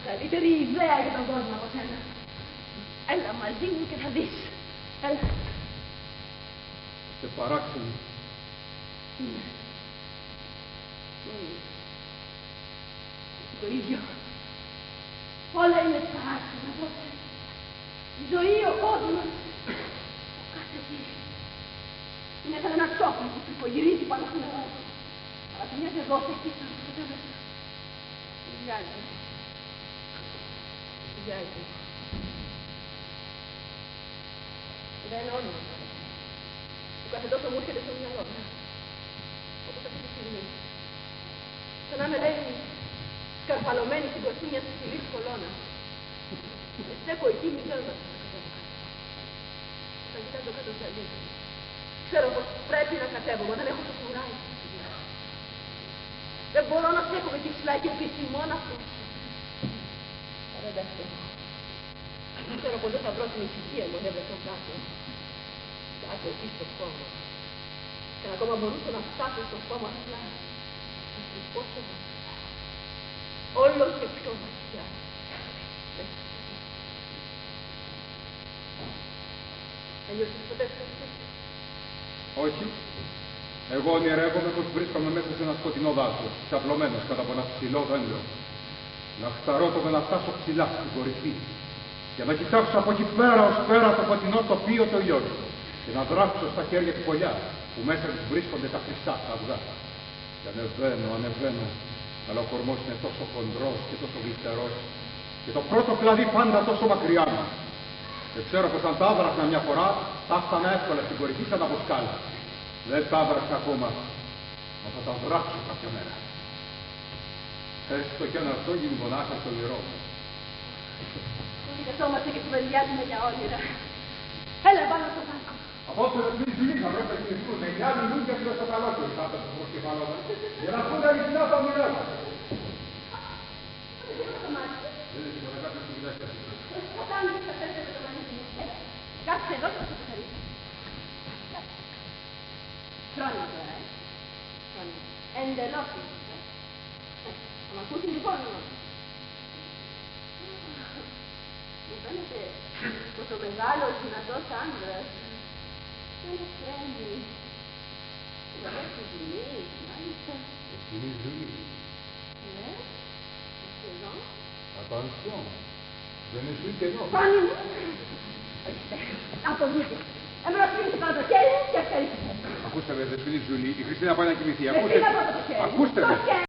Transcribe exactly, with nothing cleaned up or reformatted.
Καλύτερη ιδέα για τον κόσμο από σένα. Έλα μαζί μου και θα δεις. Έλα. Είστε παράξενοι. Ναι. Όλοι. Το ίδιο. Όλα είναι παράξενα τότε. Η ζωή, ο κόσμος. Ο κάθε τι. Είναι σαν ένα τσόφι που τρυπογυρίζει πάνω στο νερό. Αλλά καμιάζει εδώ σε εκεί στο μέσα. Μοιάζει. Μοιάζει. Δεν είναι όνομα. Το κάθε τόσο μου έρχεται στο μυαλό. Όπως αυτή τη στιγμή. Σαν να με λέει σκαρφαλωμένη στην κορφή μιας ψηλής κολόνας. Και στέκω εκεί μιλώντας. Θα κοιτάζω κάτω στα αλήθεια. Ξέρω πως πρέπει να κατέβω, μα δεν έχω το κουράγιο. Δεν μπορώ να στέκομαι εκεί ψηλά και επιθυμώ να φύγω. Αλλά δεν φταίω. Ξέρω πως δεν θα βρω την ησυχία μου, δεν βρεθώ κάτω. Κάτω εκεί στο χώμα. Και ακόμα μπορούσα να φτάσω στο χώμα απλά. Να τρυπώσω βαθιά. Όλο και πιο βαθιά. Ένιωσες ποτέ ευχαριστώ? Όχι. Εγώ ονειρεύομαι πως βρίσκομαι μέσα σε ένα σκοτεινό δάσος, ξαπλωμένος κάτω από ένα ψηλό δέντρο. Να χταρώτω με να φτάσω ψηλά στην κορυφή και να κοιτάξω από εκεί πέρα ως πέρα το φωτεινό τοπίο το λιώνει και να δράξω στα χέρια τη φωλιά που μέσα τους βρίσκονται τα χρυσά τα αυγά. Και ανεβαίνω, ανεβαίνω, αλλά ο κορμός είναι τόσο χοντρός και τόσο γλυφτερός και το πρώτο κλαδί πάντα τόσο μακριά μου. Και ξέρω πως αν τα άβραχνα μια φορά, θα έφτανα εύκολα στην κορυφή σαν τα βοσκάλα. Δεν τα άβραχνα ακόμα, μα θα τα βράξω κάποια μέρα. Έστω κι αν αυτό γίνει μονάχα στο όνειρό μου. Όλοι καθόμαστε και κουβεντιάζουμε για όνειρα. Έλα πάνω στο πάλκο. Απόψε μην ζηλεί θα πρέπει να κοιμηθούν. Οι άλλοι λούγκια προς το καλό τους κάτω από το προσκεφάλο μας. Για να ακούνε αληθινά τα όνειρά μας. Δεν είναι τίποτα κάποιος που κοιτάξει τα σύνορα. Θα κάνεις τα τέσσερα το μανίκι. Κάτσε εδώ και θα το χαρίσω. Χρόνια τώρα, ε. Χρόνια. Εντελώς είναι. Θα μ' ακούσει λοιπόν. Μου φαίνεται πως ο μεγάλος δυνατός άντρας δεν με φρένει. Δεν έχει δουλεί, μάλιστα. Εκείνη η ζωή. Ναι, είσαι εδώ. Attention. Δεν είναι και εδώ. Φάνη μου. Από δείτε. Εμπροσθείτε πάνω το χέρι και ευχαριστώ. Ακούστε με, δεσποινή Ζουλή, η Χριστίνα πάει να κοιμηθεί. Ακούστε με. Ακούστε με.